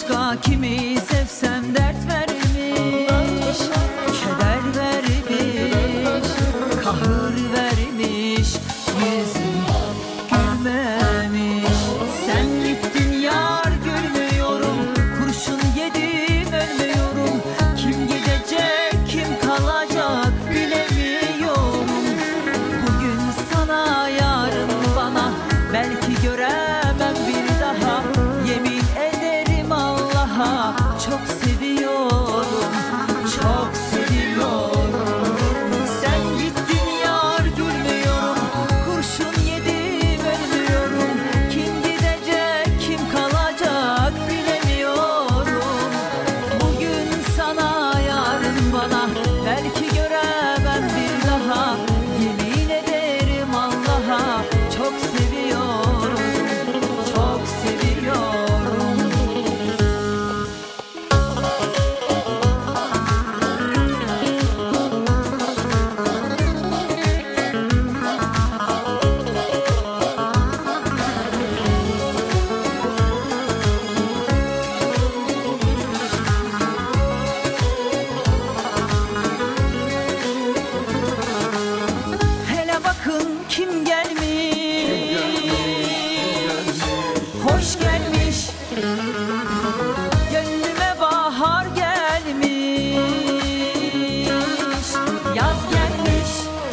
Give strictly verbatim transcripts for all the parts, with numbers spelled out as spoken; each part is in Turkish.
başka kimi sevsem dert vermiş, keder vermiş, kahır vermiş, yüzüm gülmemiş. Sen gittin yar, gülmüyorum, kurşun yedim ölmüyorum. Kim gidecek kim kalacak bilemiyorum. Bugün sana yarın bana, belki göremem bir daha. Yemin ederim Allah'a, çok seviyorum, çok seviyorum. Sen gittin yar, gülmüyorum, kurşun yedim ölmüyorum. Kim gidecek kim kalacak bilemiyorum. Bugün sana yarın bana, belki göremem bir daha. Yemin ederim Allah'a, çok seviyorum, çok seviyorum. Hele bakın kim gelmiş, hoş gelmiş, gönlüme bahar gelmiş, yaz gelmiş.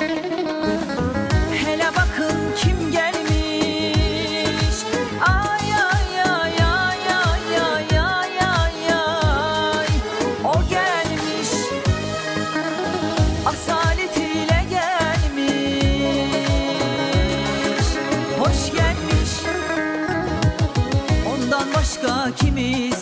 Hele bakın kim gelmiş, ay ay ay ay ay ay ay ay ay. O gelmiş, asaletiyle gelmiş, hoş gelmiş. Ondan başka kimi